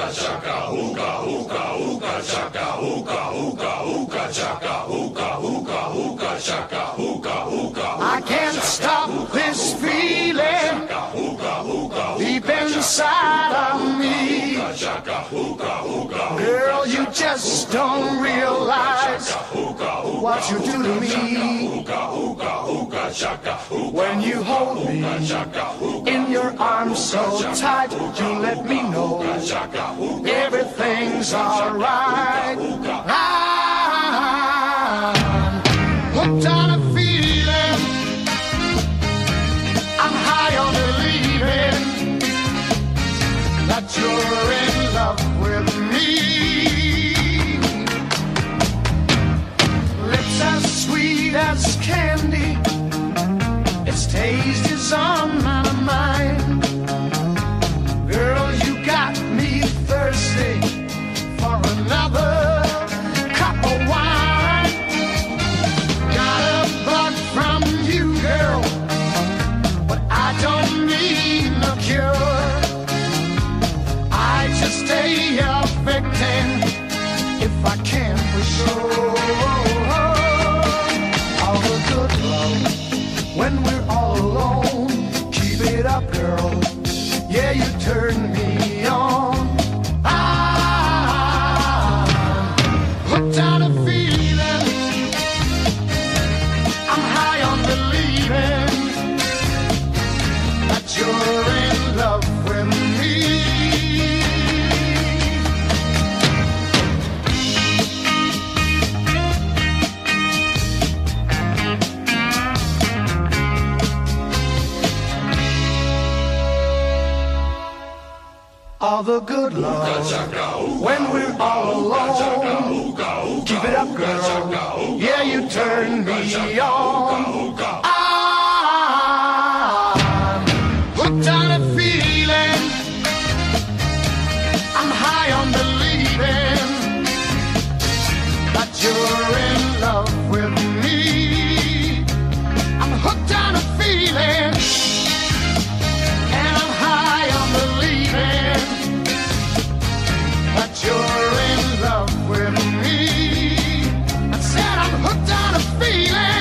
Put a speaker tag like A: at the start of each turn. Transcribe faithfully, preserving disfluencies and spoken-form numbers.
A: chaka, hookah, hookah, hookah, chaka, hookah, hookah, hookah, chaka, hookah, hookah, hookah, chaka, hookah, hookah.
B: I can't stop this feeling deep inside of me. Girl, you just don't realize what you do to me. When you hold me in your arms so tight, you let me know everything's alright. I'm hooked on a feeling, I'm high on believing that you're in love with me. Lips as sweet as candy, its taste is on my mind. Girl, you got me thirsty for another cup of wine. Got a bug from you, girl, but I don't need no cure. I just stay a victim if I can for sure. All the good love when we're all alone. Keep it up, girl. Yeah, you turn me on. I'm hooked on a feeling, I'm high on believing that you're in love with me. All the good love when we're all alone. Keep it up, girl. Yeah, you turn me on. I'm hooked on a feeling, I'm high on believing that you're in love with me. I'm hooked on a feeling, and I'm high on believing that you're in love with me. I said I'm hooked on a feeling.